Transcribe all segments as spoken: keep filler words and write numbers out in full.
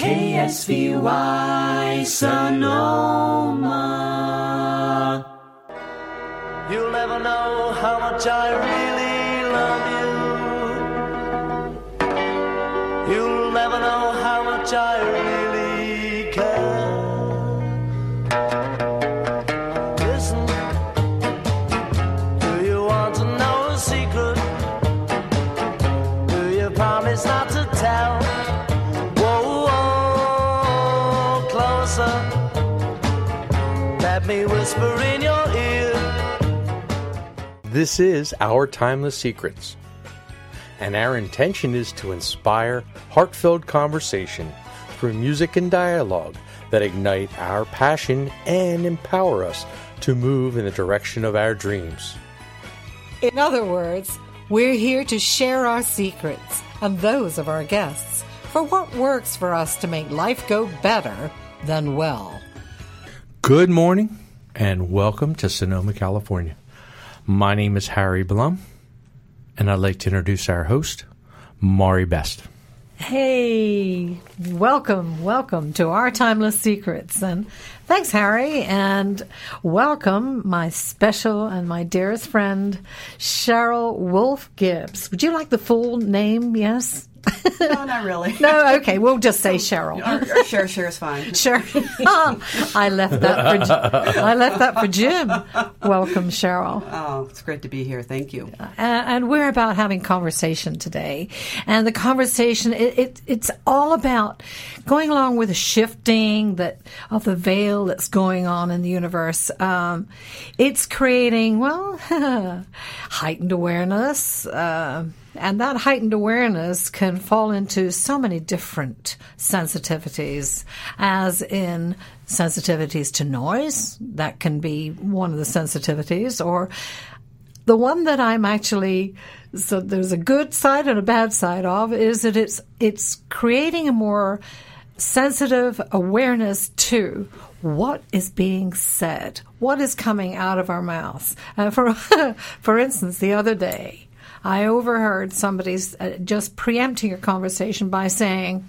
K S V Y Sonoma. You'll never know how much I really love you. You'll never know how much I really care. Listen, do you want to know a secret? Do you promise not to tell? Whoa, whoa, closer. Let me whisper in your ear. This is Our Timeless Secrets, and our intention is to inspire heartfelt conversation through music and dialogue that ignite our passion and empower us to move in the direction of our dreams. In other words, we're here to share our secrets and those of our guests for what works for us to make life go better than well. Good morning, and welcome to Sonoma, California. My name is Harry Blum, and I'd like to introduce our host, Maury Best. Hey, welcome, welcome to Our Timeless Secrets. And thanks, Harry, and welcome my special and my dearest friend, Cheryl Wolf Gibbs. Would you like the full name? Yes? No, not really. No, okay, we'll just say Cheryl. Or, or sure, sure is fine. Sure. I left that for I left that for Jim. Welcome, Cheryl. Oh, it's great to be here. Thank you. Uh, and we're about having conversation today, and the conversation it, it it's all about going along with the shifting that of the veil that's going on in the universe. Um, it's creating well heightened awareness. Uh, And that heightened awareness can fall into so many different sensitivities, as in sensitivities to noise. That can be one of the sensitivities, or the one that I'm actually, so there's a good side and a bad side of, is that it's it's creating a more sensitive awareness to what is being said, what is coming out of our mouths. Uh, for for instance, the other day, I overheard somebody uh, just preempting a conversation by saying,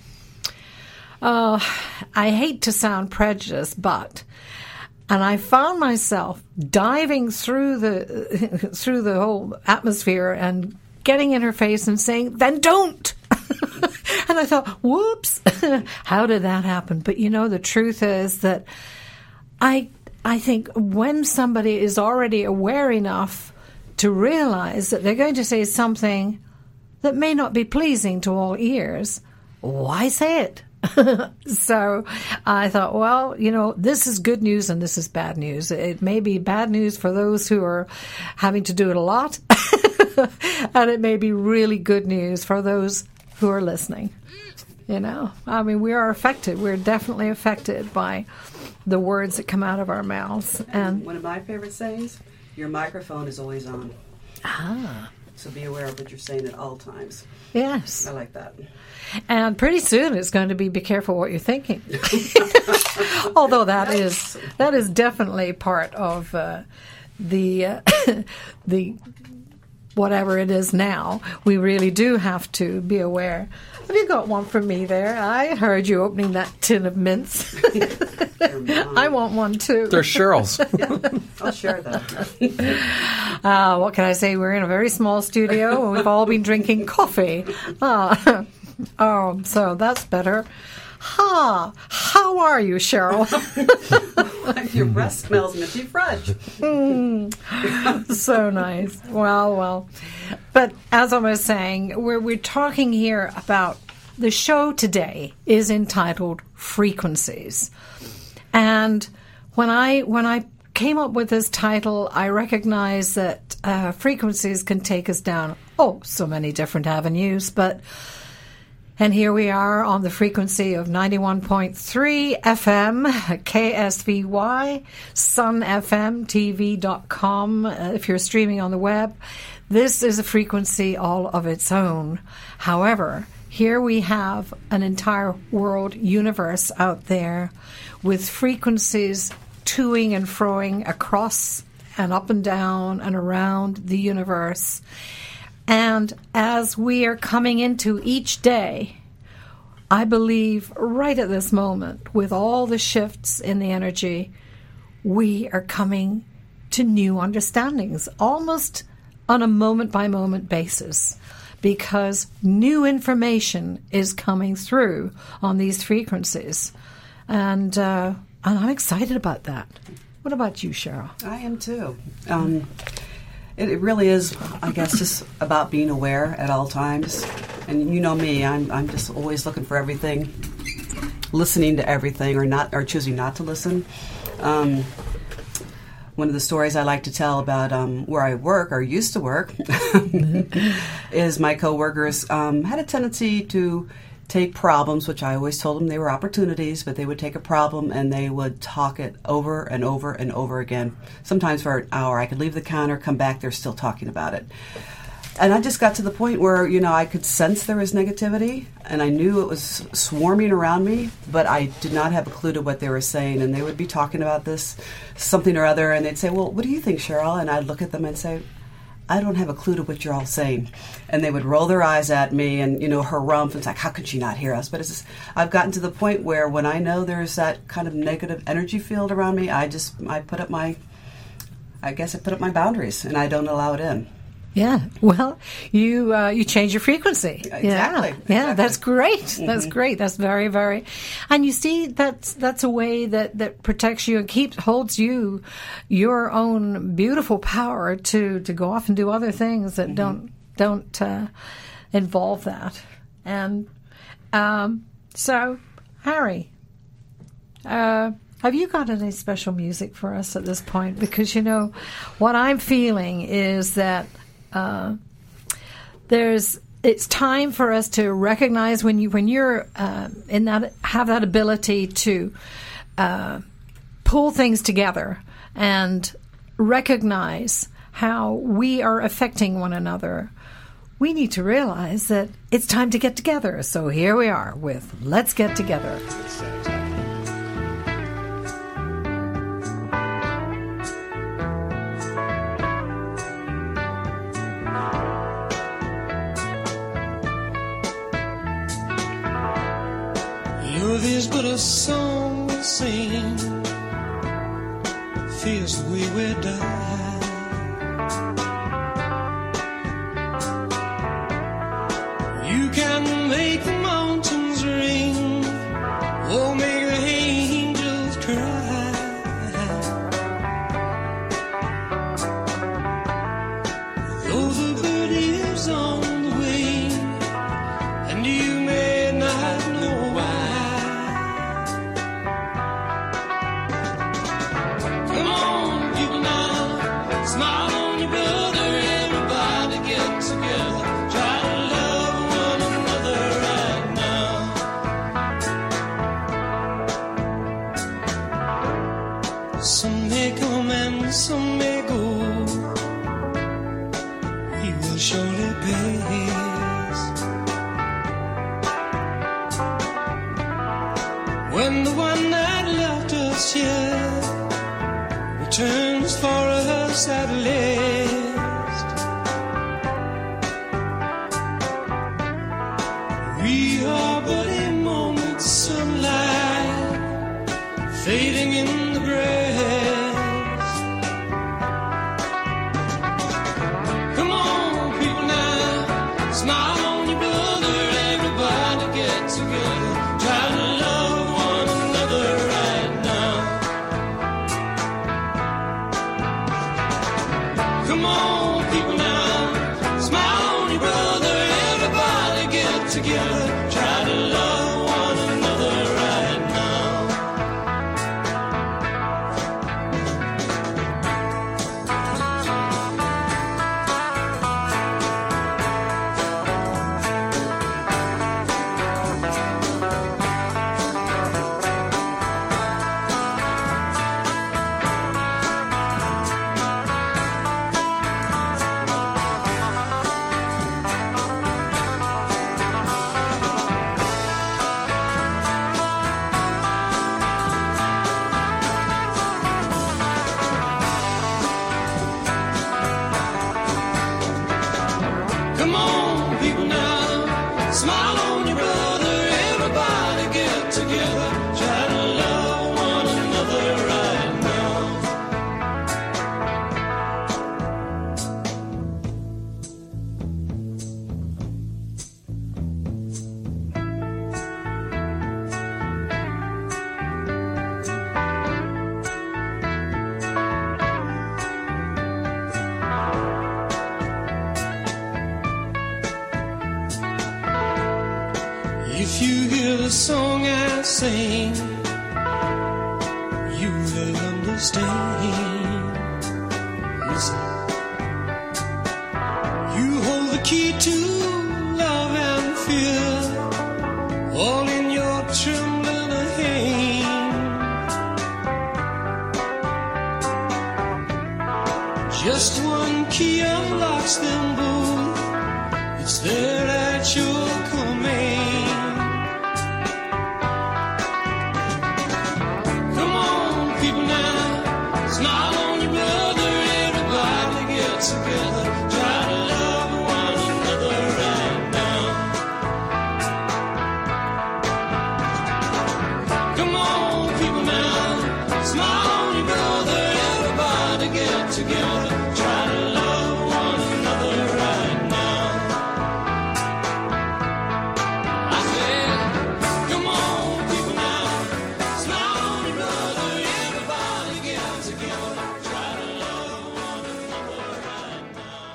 oh, I hate to sound prejudiced, but, and I found myself diving through the through the whole atmosphere and getting in her face and saying, then don't. And I thought, whoops, how did that happen? But you know, the truth is that I I think when somebody is already aware enough to realize that they're going to say something that may not be pleasing to all ears, why say it? So I thought, well, you know, this is good news and this is bad news. It may be bad news for those who are having to do it a lot, and it may be really good news for those who are listening. You know, I mean, we are affected. We're definitely affected by the words that come out of our mouths. And one of my favorite sayings, your microphone is always on. Ah. So be aware of what you're saying at all times. Yes. I like that. And pretty soon it's going to be be careful what you're thinking. Although that is that is definitely part of uh, the uh, the whatever it is now. We really do have to be aware. Have you got one for me there? I heard you opening that tin of mints. I want one too. They're Cheryl's. Yeah, I'll share that. Uh, what can I say? We're in a very small studio and we've all been drinking coffee. Uh, oh, so that's better. Ha! How are you, Cheryl? Your breath smells minty fresh. Mm, so nice. Well, well. But as I was saying, we're, we're talking here about the show today is entitled Frequencies. And when I when I came up with this title, I recognized that uh, frequencies can take us down, oh, so many different avenues, but and here we are on the frequency of ninety-one point three F M, K S V Y, sun f m t v dot com, uh, if you're streaming on the web. This is a frequency all of its own. However, here we have an entire world universe out there with frequencies toing and froing across and up and down and around the universe. And as we are coming into each day, I believe right at this moment, with all the shifts in the energy, we are coming to new understandings, almost on a moment-by-moment basis, because new information is coming through on these frequencies. And, uh, and I'm excited about that. What about you, Cheryl? I am too. Um, it, it really is, I guess, just about being aware at all times. And you know me, I'm I'm just always looking for everything, listening to everything, or not, or choosing not to listen. Um, one of the stories I like to tell about um, where I work, or used to work, is my coworkers um, had a tendency to take problems, which I always told them they were opportunities, but they would take a problem and they would talk it over and over and over again, sometimes for an hour. I could leave the counter, come back, they're still talking about it. And I just got to the point where, you know, I could sense there was negativity, and I knew it was swarming around me, but I did not have a clue to what they were saying. And they would be talking about this, something or other, and they'd say, well, what do you think, Cheryl? And I'd look at them and say, I don't have a clue to what you're all saying. And they would roll their eyes at me and, you know, harumph. It's like, how could she not hear us? But it's just, I've gotten to the point where when I know there's that kind of negative energy field around me, I just, I put up my, I guess I put up my boundaries and I don't allow it in. Yeah, well, you uh, you change your frequency. Exactly. Yeah, exactly. yeah, that's great. Mm-hmm. That's great. That's very, very, and you see, that's that's a way that, that protects you and keeps holds you, your own beautiful power to, to go off and do other things that mm-hmm. don't don't uh, involve that. And um, so, Harry, uh, have you got any special music for us at this point? Because you know, what I'm feeling is that. Uh, there's it's time for us to recognize when you when you're uh, in that have that ability to uh, pull things together and recognize how we are affecting one another. We need to realize that it's time to get together. So here we are with Let's Get Together. Love is but a song we sing, feels the way we die. You can make the mountains ring, or make the angels cry. Though the bird is on the wing, and you may not know why. Some may come and some may go, he will surely pay his. When the one that left us here returns for us at last, we are but a moment's sunlight fading in the grass. Come on, people now, smile on your brother, everybody get together, try to love one another right now. Come on, people now, smile on your brother, everybody get together, try to love one another right now. the song I sing, you will understand. Listen. You hold the key to love and fear, all in your trembling hand. Just one key unlocks them both. It's there at your command. Come on, people now, smile on your brother. Everybody get together. Try to love one another right now. Come on, people now, smile on your brother. Everybody get together. Try to love one another right now. I said, come on, people now, smile on your brother. Everybody get together. Try to love one another right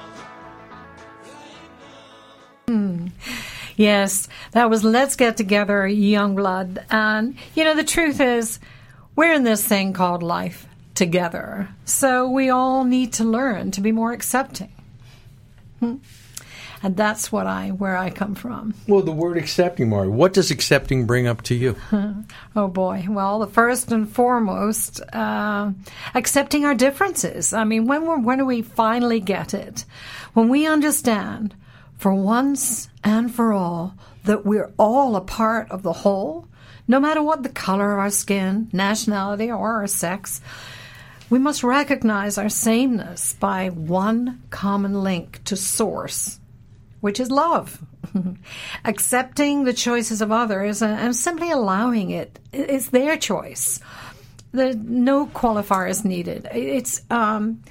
now. Yes, that was Let's Get Together, Youngblood. And, you know, the truth is, we're in this thing called life together. So we all need to learn to be more accepting. Hmm. And that's what I, where I come from. Well, the word accepting, Mari, what does accepting bring up to you? Oh, boy. Well, the first and foremost, uh, accepting our differences. I mean, when, we're, when do we finally get it? When we understand, for once and for all, that we're all a part of the whole, no matter what the color of our skin, nationality, or our sex, we must recognize our sameness by one common link to source, which is love. Accepting the choices of others and, and simply allowing it is their choice. There's no qualifiers needed. It's, um,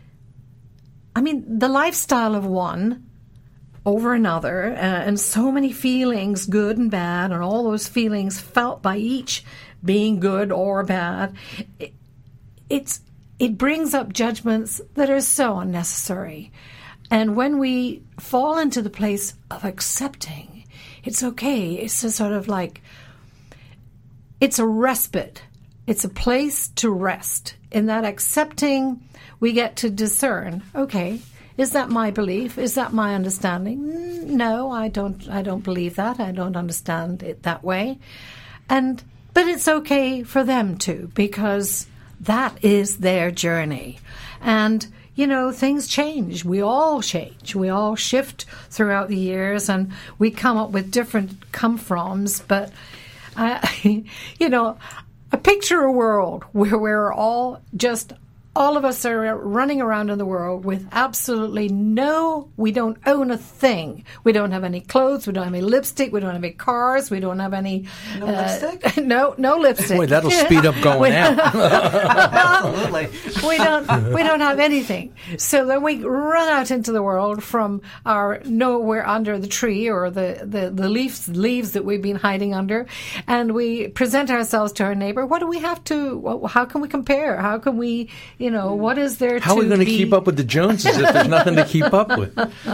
I mean, the lifestyle of one over another, uh, and so many feelings, good and bad, and all those feelings felt by each being good or bad, it, it's it brings up judgments that are so unnecessary. And when we fall into the place of accepting, it's okay. It's a sort of like, it's a respite. It's a place to rest. In that accepting, we get to discern, okay, is that my belief? Is that my understanding? No, I don't I don't believe that. I don't understand it that way. And but it's okay for them to, because that is their journey. And you know, things change. We all change. We all shift throughout the years, and we come up with different come-froms. But, uh, you know, I picture a world where we're all just, all of us are running around in the world with absolutely no, we don't own a thing. We don't have any clothes. We don't have any lipstick. We don't have any cars. We don't have any... No uh, lipstick? No, no lipstick. Boy, that'll speed up going out. Absolutely. we don't we don't have anything. So then we run out into the world from our nowhere under the tree or the, the, the leaves leaves that we've been hiding under, and we present ourselves to our neighbor. What do we have to, how can we compare? How can we, you know, what is there How to are we going to be- keep up with the Joneses if there's nothing to keep up with?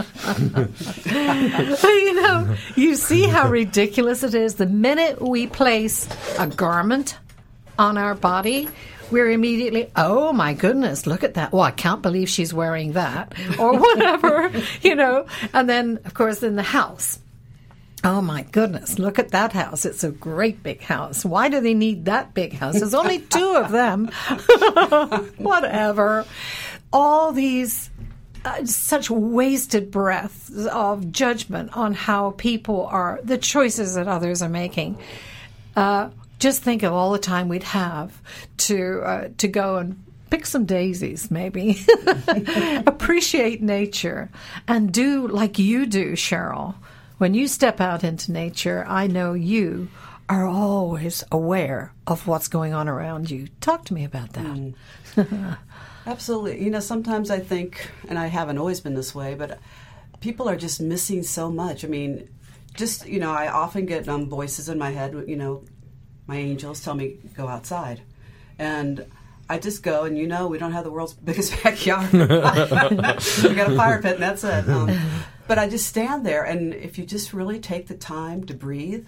You know, you see how ridiculous it is. The minute we place a garment on our body, we're immediately, oh my goodness, look at that. Oh, I can't believe she's wearing that. Or whatever, you know. And then, of course, in the house. Oh my goodness, look at that house. It's a great big house. Why do they need that big house? There's only two of them. Whatever. All these uh, such wasted breath of judgment on how people are, the choices that others are making. Uh, just think of all the time we'd have to uh, to go and pick some daisies, maybe. Appreciate nature and do like you do, Cheryl. When you step out into nature, I know you are always aware of what's going on around you. Talk to me about that. Mm. Absolutely. You know, sometimes I think, and I haven't always been this way, but people are just missing so much. I mean, just, you know, I often get um, voices in my head, you know, my angels tell me, go outside. And I just go, and you know, we don't have the world's biggest backyard. We got a fire pit, and that's it. Um, but I just stand there, and if you just really take the time to breathe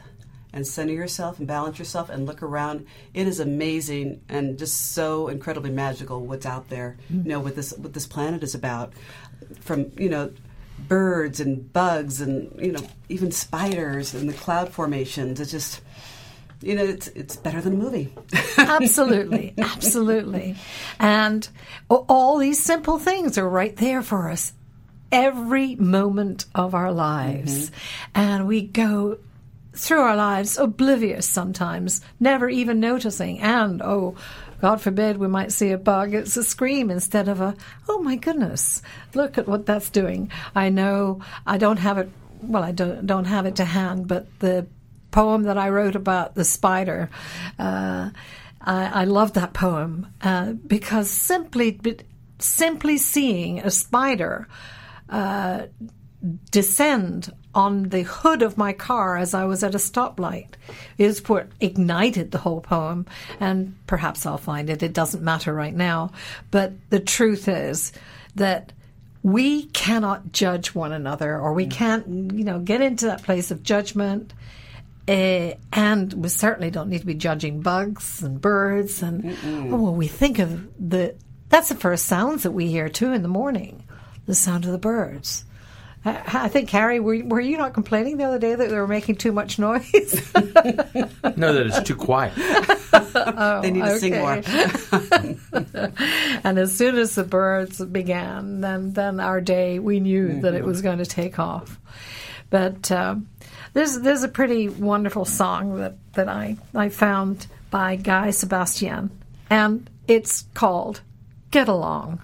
and center yourself and balance yourself and look around, it is amazing and just so incredibly magical what's out there. Mm-hmm. You know, what this what this planet is about. From, you know, birds and bugs and, you know, even spiders and the cloud formations. It's just, you know, it's it's better than a movie. Absolutely, absolutely. And all these simple things are right there for us every moment of our lives. Mm-hmm. And we go through our lives oblivious sometimes, never even noticing. And, oh, God forbid we might see a bug. It's a scream instead of a, oh, my goodness, look at what that's doing. I know I don't have it, well, I don't, don't have it to hand, but the poem that I wrote about the spider, uh, I, I love that poem uh, because simply, simply seeing a spider uh, descend on the hood of my car as I was at a stoplight is what ignited the whole poem. And perhaps I'll find it. It doesn't matter right now. But the truth is that we cannot judge one another, or we can't, you know, get into that place of judgment. Uh, and we certainly don't need to be judging bugs and birds. And Mm-mm. oh, well, we think of the, that's the first sounds that we hear too in the morning, the sound of the birds. I think, Harry, were, were you not complaining the other day that they were making too much noise? No, that it's too quiet. Oh, they need to okay. sing more. And as soon as the birds began, then, then our day, we knew mm-hmm. that it was going to take off. But uh, there's there's a pretty wonderful song that, that I, I found by Guy Sebastian, and it's called Get Along.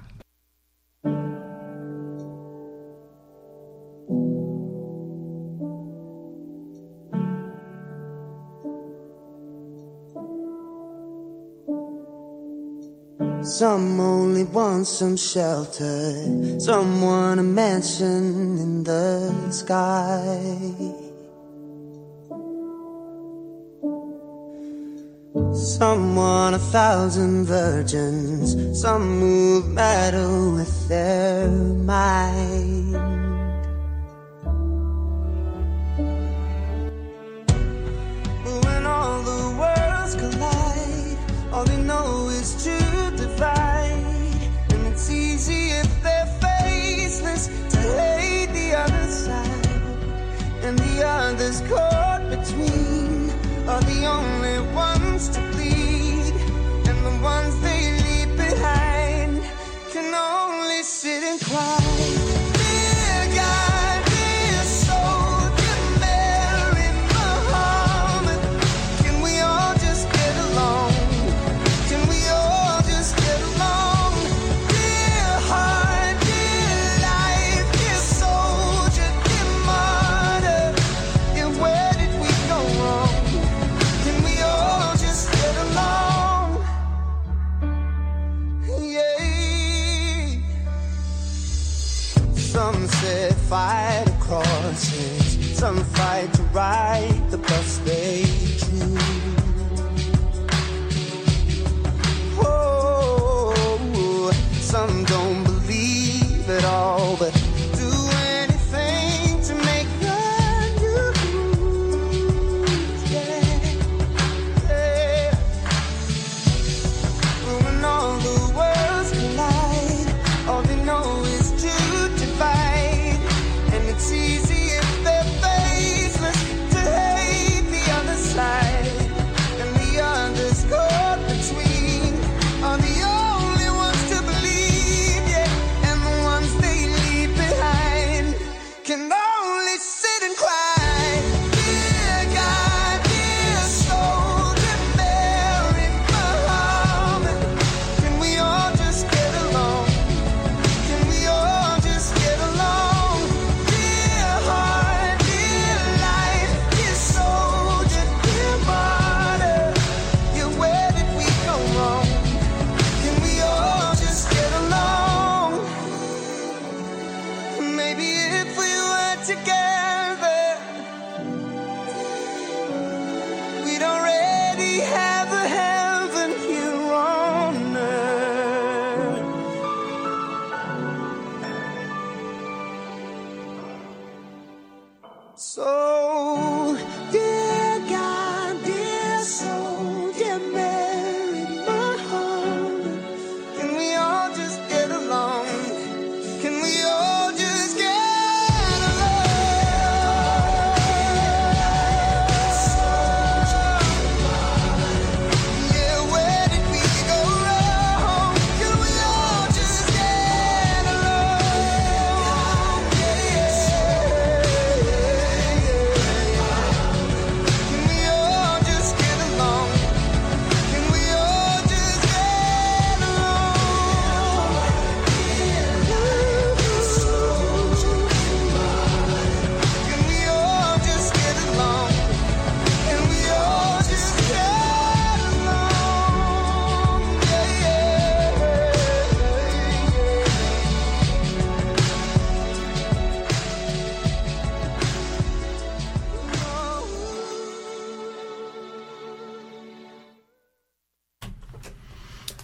Some only want some shelter, some want a mansion in the sky. Some want a thousand virgins, some move matter with their mind. But when all the worlds collide, all they know is to divide. And it's easy if they're faceless to hate the other side. And the others caught between are the only ones to bleed. And the ones they leave behind can only sit and cry. Dear God, dear soul, dear Mary, Muhammad, can we all just get along? Can we all just get along? Dear heart, dear life, dear soldier, dear martyr, dear where did we go wrong? Can we all just get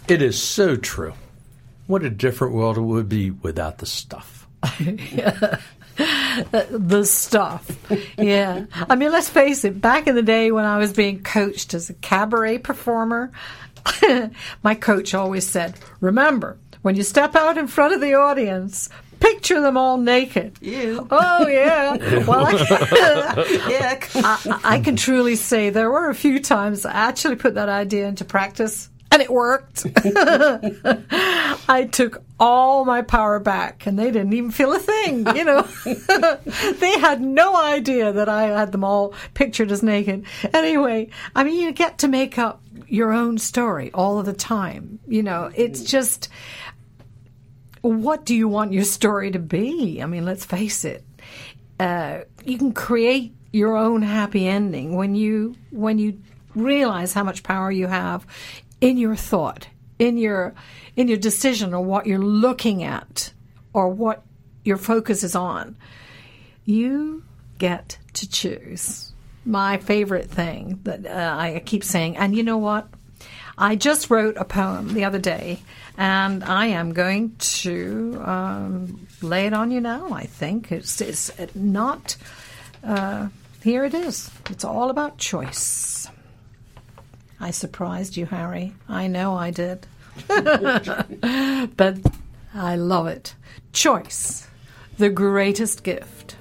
It is so true. What a different world it would be without the stuff. The stuff. Yeah. I mean, let's face it, back in the day when I was being coached as a cabaret performer, my coach always said, remember, when you step out in front of the audience, picture them all naked. You. Oh, yeah. Well, I, Yeah. I, I can truly say there were a few times I actually put that idea into practice, and it worked. I took all my power back, and they didn't even feel a thing, you know. They had no idea that I had them all pictured as naked. Anyway, I mean, you get to make up your own story all of the time. You know, it's just, what do you want your story to be? I mean, let's face it. Uh, you can create your own happy ending when you when you realize how much power you have in your thought, in your in your decision, or what you're looking at, or what your focus is on. You get to choose. My favorite thing that uh, I keep saying, and you know what? I just wrote a poem the other day, and I am going to um, lay it on you now, I think. It's, it's not... Uh, here it is. It's all about choice. I surprised you, Harry. I know I did. But I love it. Choice, the greatest gift.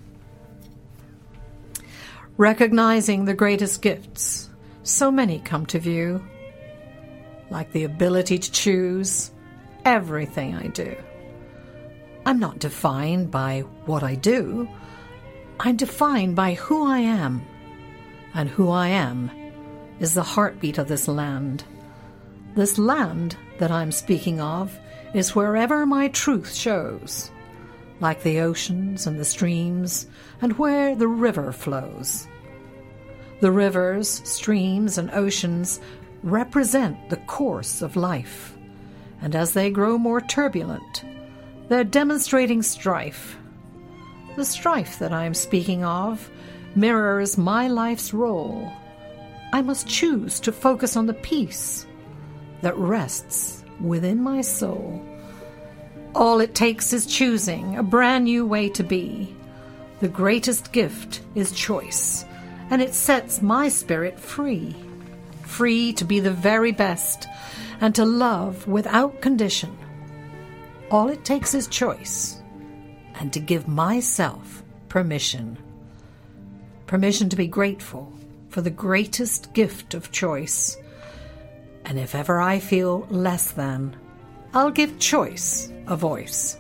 Recognizing the greatest gifts, so many come to view, like the ability to choose everything I do. I'm not defined by what I do. I'm defined by who I am, and who I am is the heartbeat of this land. This land that I'm speaking of is wherever my truth shows, like the oceans and the streams, and where the river flows. The rivers, streams, and oceans represent the course of life, and as they grow more turbulent, they're demonstrating strife. The strife that I am speaking of mirrors my life's role. I must choose to focus on the peace that rests within my soul. All it takes is choosing a brand new way to be. The greatest gift is choice, and it sets my spirit free. Free to be the very best and to love without condition. All it takes is choice, and to give myself permission. Permission to be grateful for the greatest gift of choice. And if ever I feel less than, I'll give choice a voice.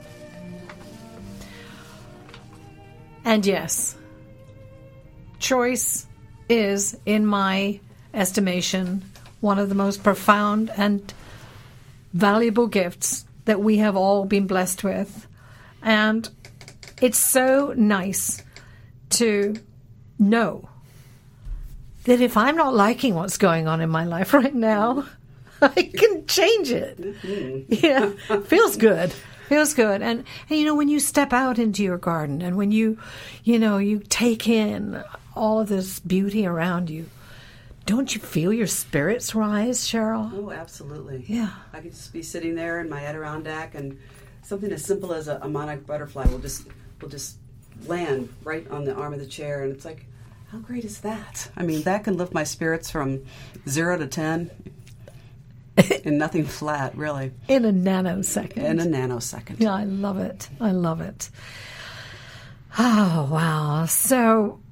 And yes, choice is, in my estimation, one of the most profound and valuable gifts that we have all been blessed with. And it's so nice to know that if I'm not liking what's going on in my life right now, I can change it. Mm-hmm. Yeah, feels good. Feels good. And, and, you know, when you step out into your garden and when you, you know, you take in all of this beauty around you, don't you feel your spirits rise, Cheryl? Oh, absolutely. Yeah. I could just be sitting there in my Adirondack, and something as simple as a, a monarch butterfly will just will just land right on the arm of the chair, and it's like, how great is that? I mean, that can lift my spirits from zero to ten in nothing flat, really. In a nanosecond. In a nanosecond. Yeah, I love it. I love it. Oh, wow. So,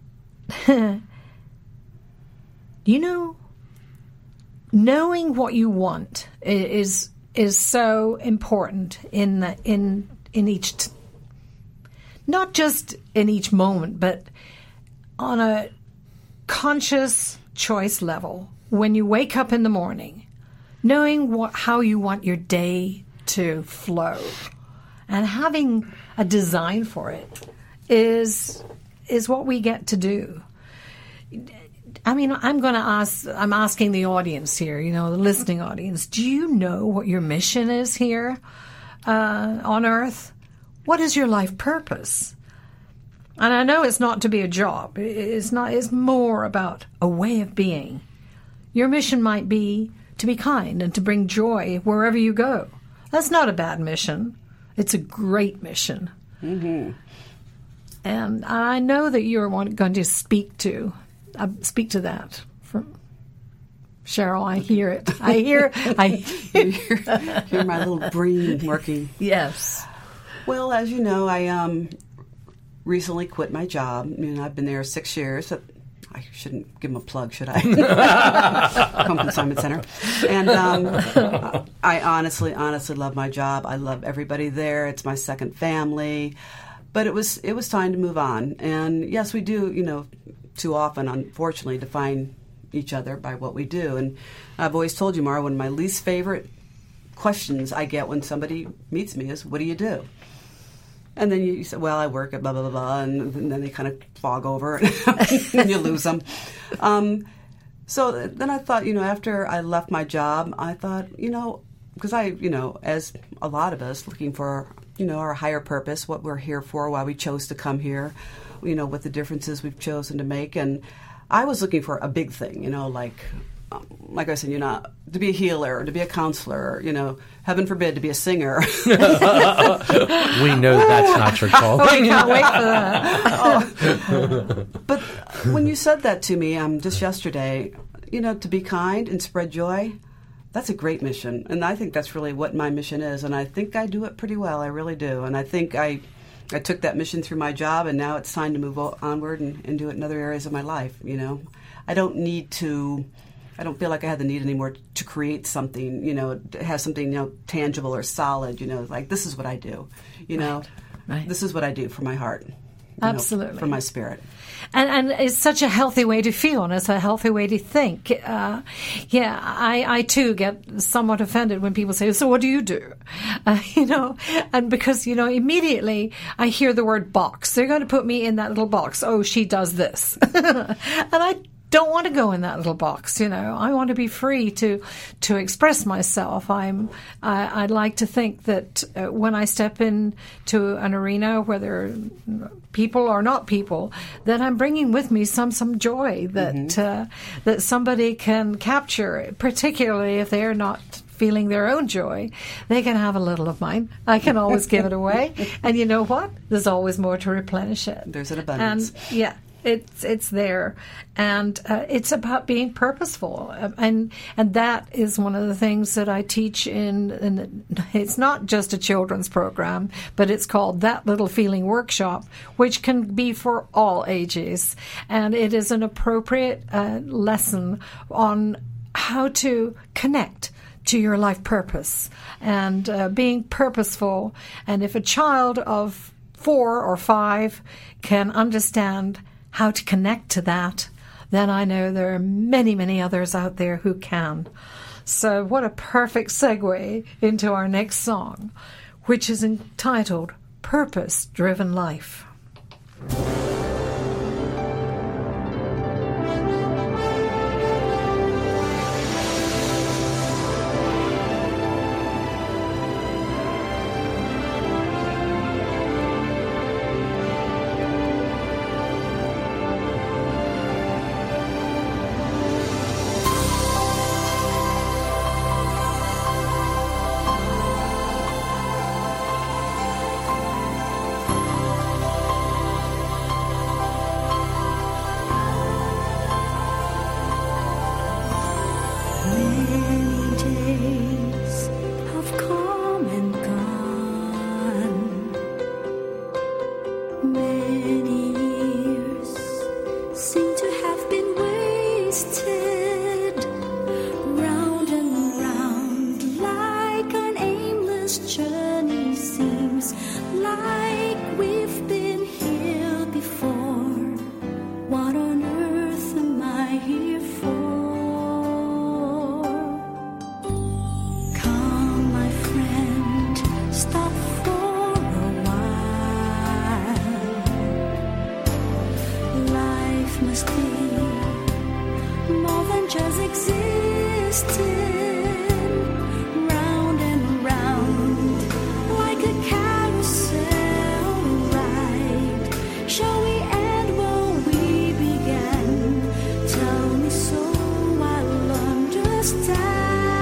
you know, knowing what you want is is so important in the, in in each, t- not just in each moment, but on a conscious choice level. When you wake up in the morning, knowing what how you want your day to flow, and having a design for it is is what we get to do. I mean, I'm going to ask, I'm asking the audience here, you know, the listening audience, do you know what your mission is here uh, on Earth? What is your life purpose? And I know it's not to be a job. It's not. It's more about a way of being. Your mission might be to be kind and to bring joy wherever you go. That's not a bad mission. It's a great mission. Mm-hmm. And I know that you're one going to speak to uh, speak to that. From Cheryl, I hear it. I hear. I hear, hear my little brain working. Yes. Well, as you know, I um, recently quit my job. I mean, I've been there six years. I shouldn't give them a plug, should I? Home Consignment Center. And um, I honestly, honestly love my job. I love everybody there. It's my second family. But it was it was time to move on. And yes, we do, you know, too often, unfortunately, define each other by what we do. And I've always told you, Mara, one of my least favorite questions I get when somebody meets me is, what do you do? And then you, you say, well, I work at blah, blah, blah, blah, and, and then they kind of fog over and you lose them. Um, so then I thought, you know, after I left my job, I thought, you know, because I, you know, as a lot of us looking for, you know, our higher purpose, what we're here for, why we chose to come here, you know, what the differences we've chosen to make. And I was looking for a big thing, you know, like, um, like I said, you know, to be a healer, to be a counselor, you know, heaven forbid, to be a singer. We know that's not your calling. We can't wait for that. Oh. But when you said that to me um, just yesterday, you know, to be kind and spread joy, that's a great mission. And I think that's really what my mission is. And I think I do it pretty well. I really do. And I think I I took that mission through my job, and now it's time to move onward and, and do it in other areas of my life, you know. I don't need to, I don't feel like I have the need anymore to create something, you know, to have something, you know, tangible or solid, you know, like this is what I do, you know. Right. Right. This is what I do for my heart. Absolutely. Know, for my spirit. And, and it's such a healthy way to feel, and it's a healthy way to think. Uh, yeah, I, I too get somewhat offended when people say, so what do you do? Uh, you know, and because, you know, immediately I hear the word box. They're going to put me in that little box. Oh, she does this. And I don't want to go in that little box, you know. I want to be free to to express myself. I'm I, I'd like to think that uh, when I step into an arena, whether people or not people, that I'm bringing with me some some joy that mm-hmm. uh, that somebody can capture, particularly if they're not feeling their own joy. They can have a little of mine. I can always give it away. And you know what? There's always more to replenish it. There's an abundance. And yeah. It's it's there, and uh, it's about being purposeful, and and that is one of the things that I teach in, in the, it's not just a children's program, but it's called That Little Feeling Workshop, which can be for all ages, and it is an appropriate uh, lesson on how to connect to your life purpose and uh, being purposeful. And if a child of four or five can understand how to connect to that, then I know there are many, many others out there who can. So what a perfect segue into our next song, which is entitled Purpose Driven Life. Tell me so I'll understand.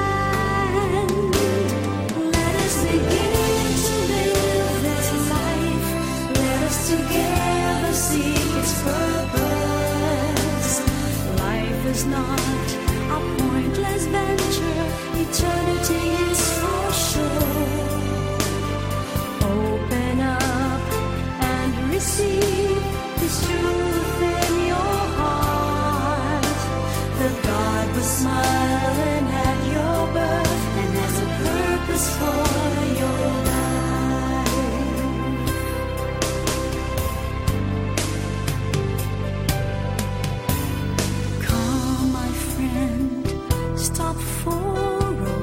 stop for a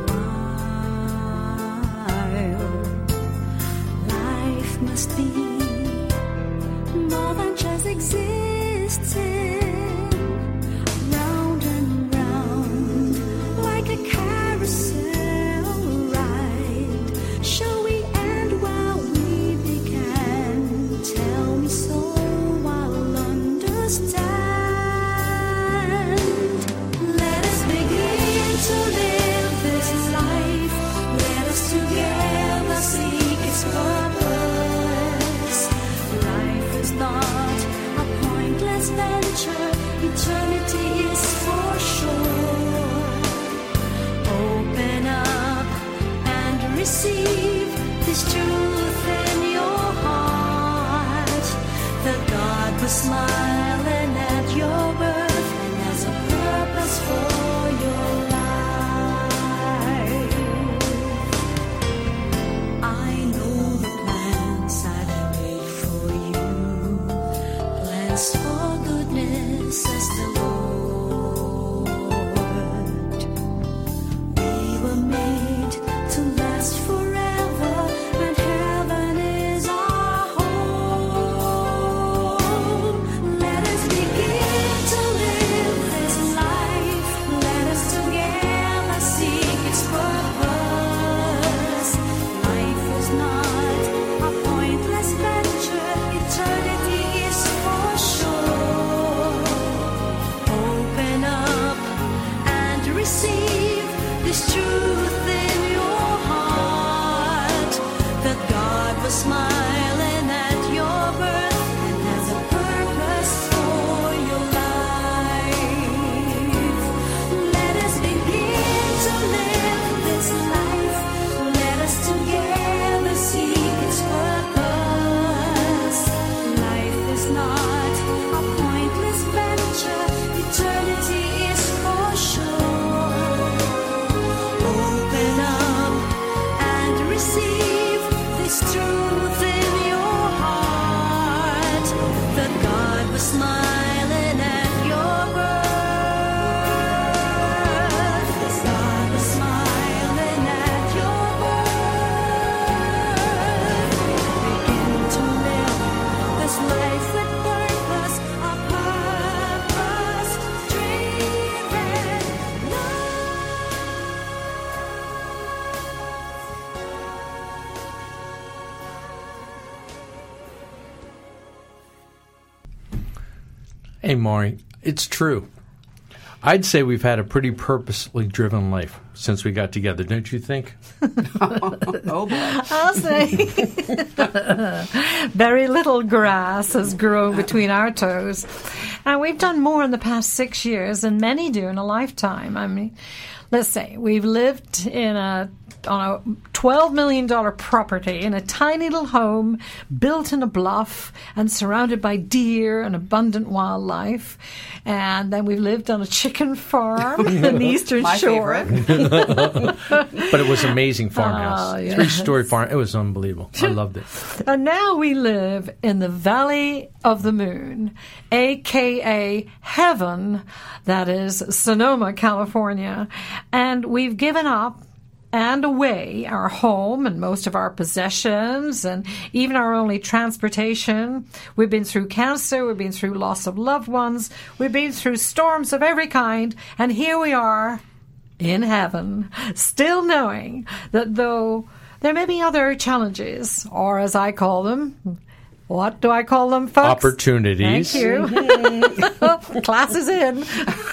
while. Life must be more than just existing. Round and round, like a carousel ride. Shall we end while we began? Tell me so I'll understand. Let us begin to live this life. Let us together seek its purpose. Life is not a pointless venture. Eternity is for sure. Open up and receive this truth in your heart. That God was smiling at your birth and has a purpose for your life. I know the plans I've made for you. Plans for goodness, says the Lord. We were made to last forever, and heaven is our home. Let us begin to live this life. Let us together seek its purpose. Life is not a pointless venture. Eternity is for sure. Open up and receive this truth in your heart. That God was smiling at your birth and has a purpose for your life. Let us begin to live this life. Let us together seek its purpose. Life is not a pointless venture. Eternity is for sure. Open up and receive this truth in your heart. That God was smiling at your birth. That God was smiling at your birth. Begin to live this life with purpose, a purpose-driven Hey, Maury, it's true. I'd say we've had a pretty purposely driven life since we got together, don't you think? Oh boy. I'll say very little grass has grown between our toes. And we've done more in the past six years than many do in a lifetime. I mean, let's say we've lived in a on a twelve million dollars property in a tiny little home built in a bluff and surrounded by deer and abundant wildlife. And then we've lived on a chicken farm in the Eastern My Shore. favorite. But it was an amazing farmhouse. Oh, yes. Three-story farm. It was unbelievable. I loved it. And now we live in the Valley of the Moon, a k a heaven, that is Sonoma, California. And we've given up and away our home and most of our possessions and even our only transportation. We've been through cancer, we've been through loss of loved ones, we've been through storms of every kind, and here we are in heaven, still knowing that though there may be other challenges, or as I call them, what do I call them, folks? Opportunities. Thank you. Class is in.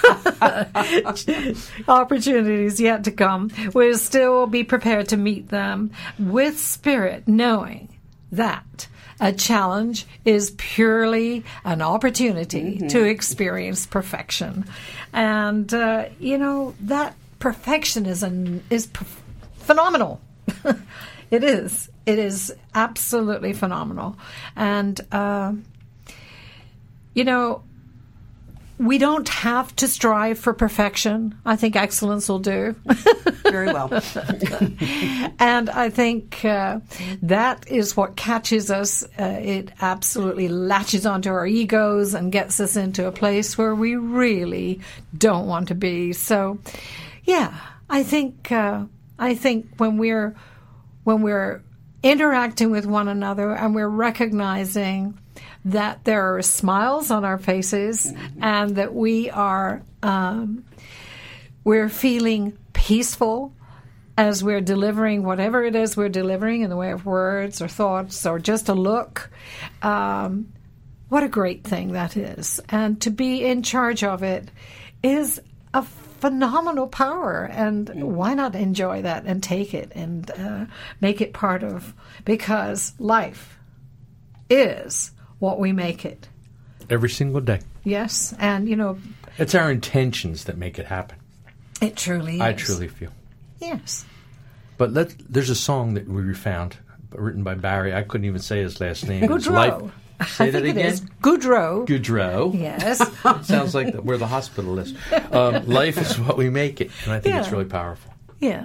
Opportunities yet to come. We'll still be prepared to meet them with spirit, knowing that a challenge is purely an opportunity mm-hmm. to experience perfection. And, uh, you know, that perfection is, an, is p- phenomenal. It is. It is absolutely phenomenal. And, uh, you know, we don't have to strive for perfection. I think excellence will do. Very well. And I think uh, that is what catches us. Uh, it absolutely latches onto our egos and gets us into a place where we really don't want to be. So Yeah, I think uh, I think when we're when we're interacting with one another and we're recognizing that there are smiles on our faces mm-hmm. and that we are um, we're feeling peaceful as we're delivering whatever it is we're delivering in the way of words or thoughts or just a look. Um, what a great thing that is. And to be in charge of it is a phenomenal power, and why not enjoy that and take it and uh, make it part of, because life is what we make it. Every single day. Yes, and you know... It's our intentions that make it happen. It truly is. I truly feel. Yes. But let, there's a song that we found, written by Barry. I couldn't even say his last name. Goudreau. Say I that think again? it is. Goudreau. Goudreau. Yes. Sounds like the, where the hospital is. Um, life is what we make it, and I think Yeah. it's really powerful. Yeah.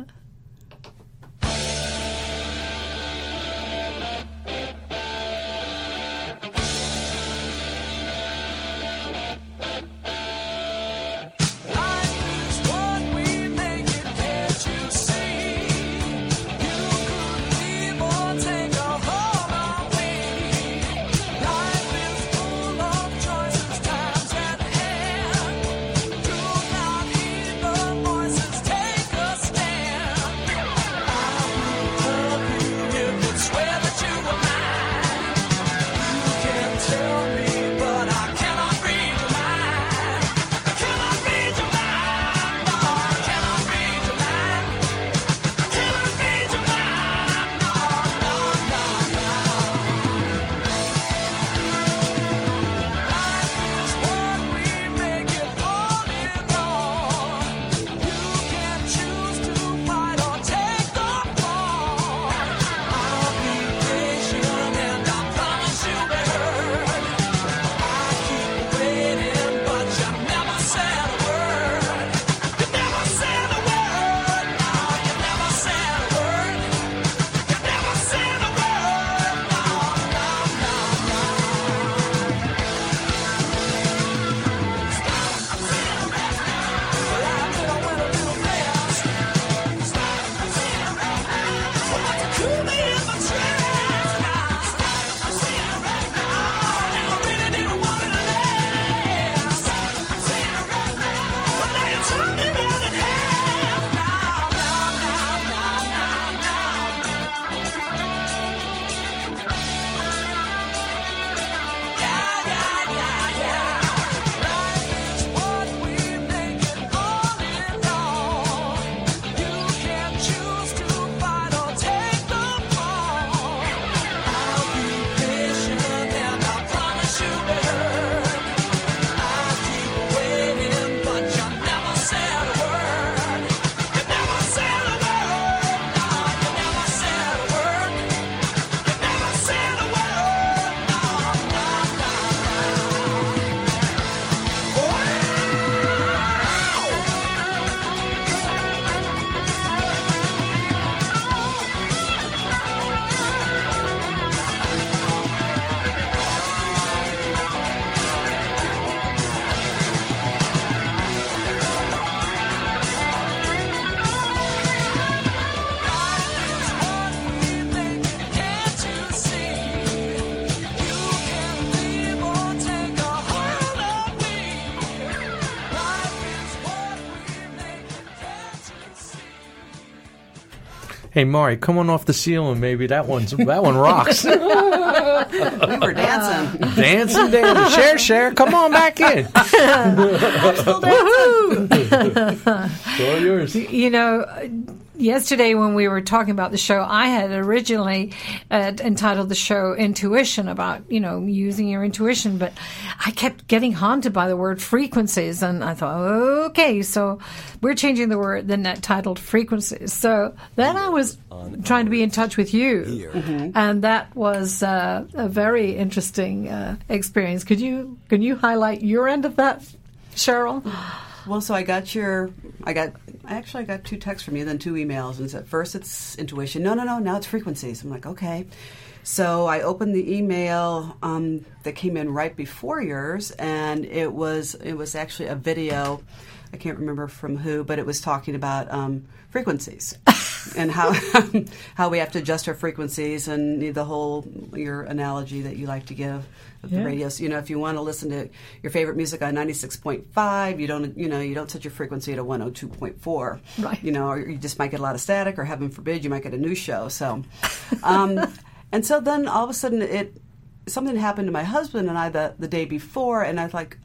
Hey, Mari, come on off the ceiling, maybe. That one's that one rocks. We were dancing. Dancing, dancing. Share, share. Come on back in. It's all yours. You know, yesterday when we were talking about the show, I had originally uh, entitled the show Intuition, about, you know, using your intuition, but I kept getting haunted by the word frequencies, and I thought, okay, so we're changing the word, then that titled frequencies. So then I was trying to be in touch with you, mm-hmm. and that was uh, a very interesting uh, experience. Could you, can you highlight your end of that, Cheryl? Well, so I got your, I got, I actually got two texts from you, then two emails, and at first it's intuition. No, no, no, now it's frequencies. I'm like, okay. So I opened the email um, that came in right before yours, and it was, it was actually a video. I can't remember from who, but it was talking about um, frequencies and how how we have to adjust our frequencies and the whole your analogy that you like to give of Yeah. the radios. You know, if you want to listen to your favorite music on ninety-six point five, you don't you know you don't set your frequency to one oh two point four. Right. You know, or you just might get a lot of static, or heaven forbid, you might get a news show. So, um, and so then all of a sudden it something happened to my husband and I the the day before, and I was like,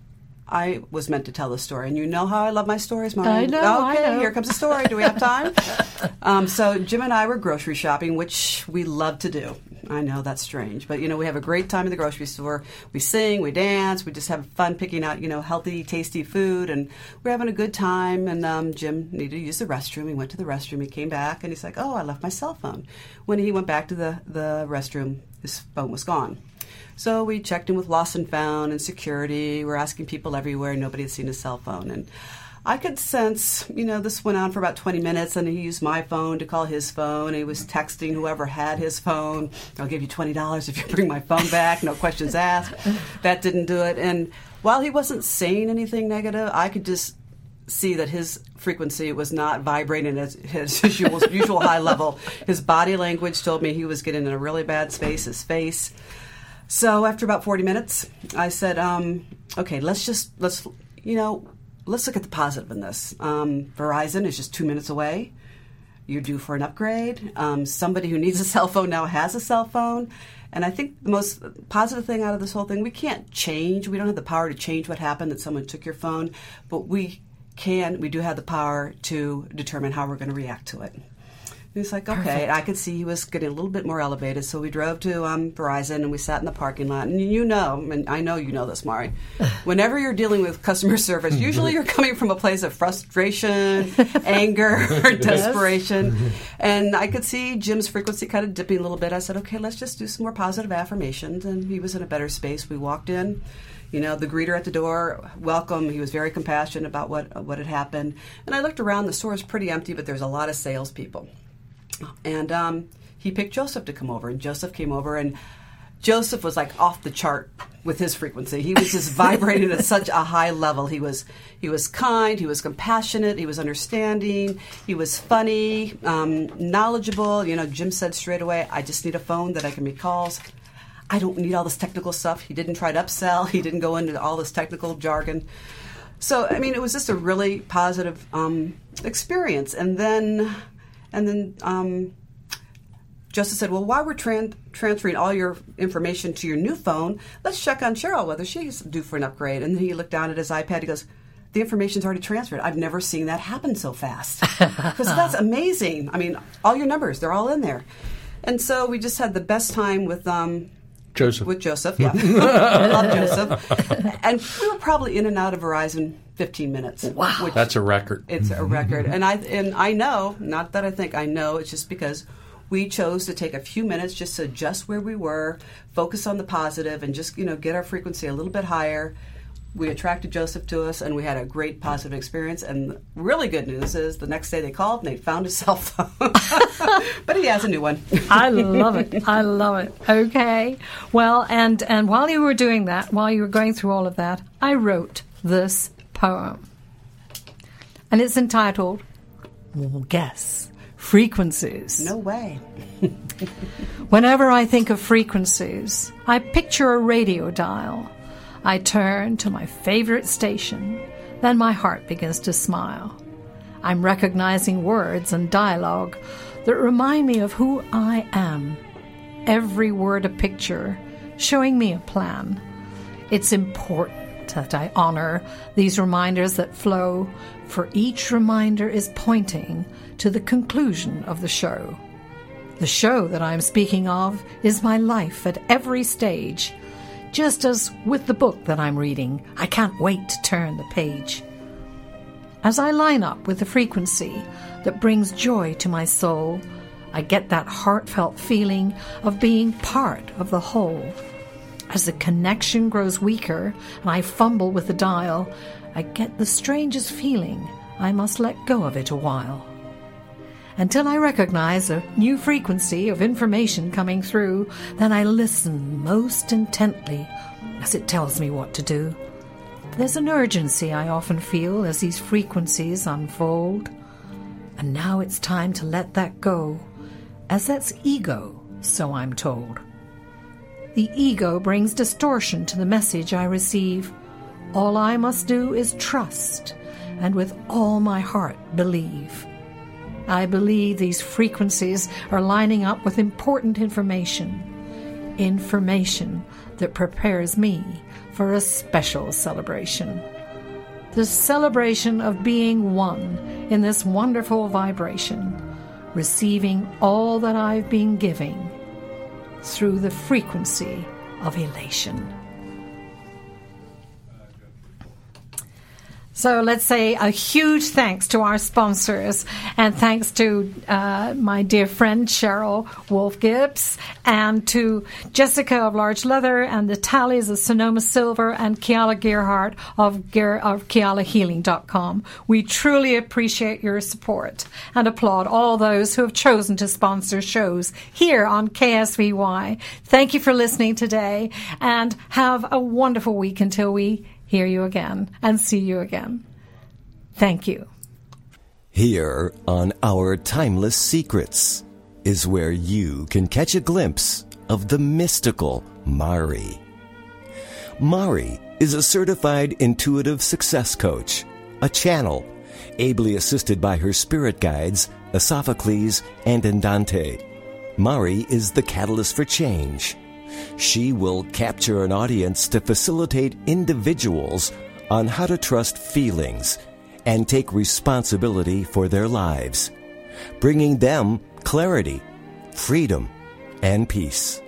I was meant to tell the story, and you know how I love my stories, Maureen. I know, I Okay, know. here comes the story. Do we have time? um, so Jim and I were grocery shopping, which we love to do. I know that's strange, but you know we have a great time in the grocery store. We sing, we dance, we just have fun picking out you know healthy, tasty food, and we're having a good time. And um, Jim needed to use the restroom. He went to the restroom. He came back, and he's like, "Oh, I left my cell phone." When he went back to the the restroom, his phone was gone. So we checked in with Lost and Found and security. We're asking people everywhere. Nobody had seen his cell phone. And I could sense, you know, this went on for about twenty minutes, and he used my phone to call his phone. And he was texting whoever had his phone. I'll give you twenty dollars if you bring my phone back. No questions asked. That didn't do it. And while he wasn't saying anything negative, I could just see that his frequency was not vibrating at his usual, usual high level. His body language told me he was getting in a really bad space, his face. So after about forty minutes, I said, um, okay, let's just, let's, you know, let's look at the positive in this. Um, Verizon is just two minutes away. You're due for an upgrade. Um, somebody who needs a cell phone now has a cell phone. And I think the most positive thing out of this whole thing, we can't change. We don't have the power to change what happened, that someone took your phone. But we can, we do have the power to determine how we're going to react to it. He's like, okay. Perfect. I could see he was getting a little bit more elevated, so we drove to um, Verizon, and we sat in the parking lot. And you know, and I know you know this, Mari, whenever you're dealing with customer service, usually you're coming from a place of frustration, anger, or desperation. And I could see Jim's frequency kind of dipping a little bit. I said, okay, let's just do some more positive affirmations. And he was in a better space. We walked in. You know, the greeter at the door, welcome. He was very compassionate about what what had happened. And I looked around. The store was pretty empty, but there's a lot of salespeople. And um, he picked Joseph to come over, and Joseph came over, and Joseph was like off the chart with his frequency. He was just vibrating at such a high level. He was he was kind, he was compassionate, he was understanding, he was funny, um, knowledgeable. You know, Jim said straight away, I just need a phone that I can make calls. I don't need all this technical stuff. He didn't try to upsell. He didn't go into all this technical jargon. So, I mean, it was just a really positive um, experience. And then... And then um, Joseph said, well, while we're tran- transferring all your information to your new phone, let's check on Cheryl, whether she's due for an upgrade. And then he looked down at his iPad. He goes, the information's already transferred. I've never seen that happen so fast. Because that's amazing. I mean, all your numbers, they're all in there. And so we just had the best time with... Um, Joseph. With Joseph, yeah. I love Joseph. And we were probably in and out of Verizon fifteen minutes. Wow. which- That's a record. It's a record. And I and I know, not that I think, I know, it's just because we chose to take a few minutes just to adjust where we were, focus on the positive, and just, you know, get our frequency a little bit higher. We attracted Joseph to us, and we had a great positive experience. And the really good news is the next day they called, and they found his cell phone. But he has a new one. I love it. I love it. Okay. Well, and, and while you were doing that, while you were going through all of that, I wrote this poem. And it's entitled, well, guess, Frequencies. No way. Whenever I think of frequencies, I picture a radio dial. I turn to my favorite station, then my heart begins to smile. I'm recognizing words and dialogue that remind me of who I am. Every word a picture, showing me a plan. It's important that I honor these reminders that flow, for each reminder is pointing to the conclusion of the show. The show that I'm speaking of is my life at every stage. Just as with the book that I'm reading, I can't wait to turn the page. As I line up with the frequency that brings joy to my soul, I get that heartfelt feeling of being part of the whole. As the connection grows weaker and I fumble with the dial, I get the strangest feeling I must let go of it a while. Until I recognize a new frequency of information coming through, then I listen most intently as it tells me what to do. There's an urgency I often feel as these frequencies unfold. And now it's time to let that go, as that's ego, so I'm told. The ego brings distortion to the message I receive. All I must do is trust, and with all my heart believe. I believe these frequencies are lining up with important information. Information that prepares me for a special celebration. The celebration of being one in this wonderful vibration, receiving all that I've been giving through the frequency of elation. So let's say a huge thanks to our sponsors, and thanks to uh, my dear friend Cheryl Wolf Gibbs, and to Jessica of Large Leather, and the Tallies of Sonoma Silver, and Kiala Gearhart of, Gear, of Kiala Healing dot com. We truly appreciate your support and applaud all those who have chosen to sponsor shows here on K S V Y. Thank you for listening today, and have a wonderful week until we hear you again and see you again. Thank you. Here on Our Timeless Secrets is where you can catch a glimpse of the mystical Mari. Mari is a certified intuitive success coach, a channel, ably assisted by her spirit guides, Sophocles and Andante. Mari is the catalyst for change. She will capture an audience to facilitate individuals on how to trust feelings and take responsibility for their lives, bringing them clarity, freedom, and peace.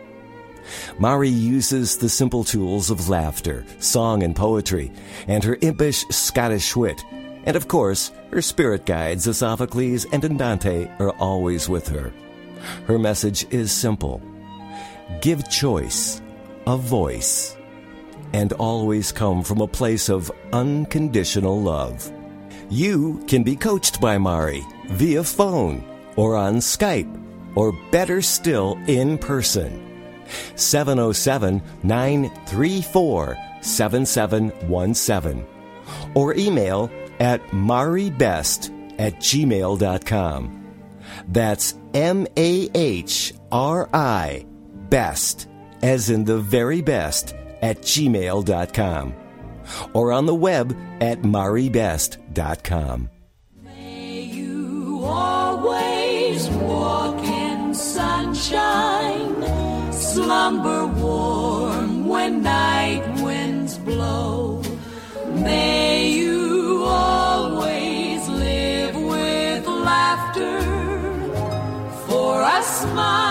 Mari uses the simple tools of laughter, song, and poetry, and her impish Scottish wit, and of course, her spirit guides, Sophocles and Andante, are always with her. Her message is simple. Give choice a voice, and always come from a place of unconditional love. You can be coached by Mari via phone or on Skype, or better still, in person. seven oh seven, nine three four, seven seven one seven or email at maribest at gmail dot com. That's M A H R I best, as in the very best, at gmail dot com, or on the web at maribest dot com. May you always walk in sunshine, slumber warm when night winds blow. May you always live with laughter, for a smile